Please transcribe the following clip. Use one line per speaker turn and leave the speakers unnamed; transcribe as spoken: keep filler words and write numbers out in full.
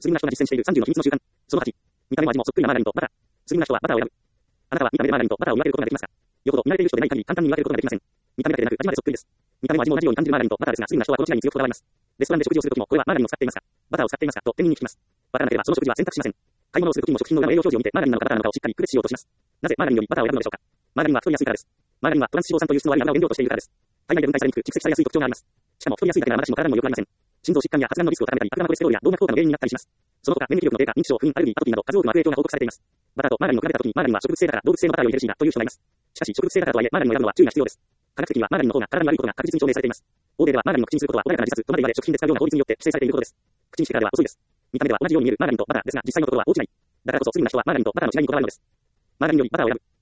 スリムな人が実践しているさんじゅうの秘密の習慣。そのはち、見た目も味もそっくりなマーガリンとバター。スリムな人はバターを選ぶ。あなたは見た目でマーガリンとバターを見分けることができますが、よほど見慣れている人でない限り簡単に見分けることができません。見た目だけでなく味までそっくりです。見た目も味も同じように感じるマーガリンとバターですが、スリムな人はこの違いに強くこだわります。レストランで食事をするときも、これはマーガリンを使っていますか、バターを使っていますかと店員に聞きます。わからなければその食事は選択しません。買い物をするときも食品の裏の栄養表示を見て、マーガリンなのかバターなのかをしっかり区別しようとします。なぜマーガリンよりバターを選ぶのでしょうか。マーガリンは太りやすいからです。マーガリンはトランス脂肪酸という質の悪い油を原料としているからです。体内で分解されにくく蓄積されやすい特徴があります。しかも太りやすいだけではまだしも体にも良くありません。心臓疾患や発がんのリスクを高めたり、悪玉コレステロールや動脈硬化の原因になったりします。その他、免疫力の低下、認知症、不妊、アレルギー、アトピーなど数多くの悪影響が報告されています。バターとマーガリンを比べたときに、マーガリンは植物性だから動物性のバターよりヘルシーだという人がいます。しかし、植物性だからとはいえ、マーガリンを選ぶのは注意が必要です。科学的にはマーガリンの方が体に悪いことが確実に証明されています。欧米ではマーガリンを口にすることは穏やかな自殺とまで言われ、食品で使うような法律によって規制されていることです。口にしてからでは遅いです。見た目では同じように見えるマーガリンとバターですが、実際のところは大違い。だからこそ、スリムな人はマーガリンとバターの違いにこだわるのです。マーガリンよりバターを選ぶ。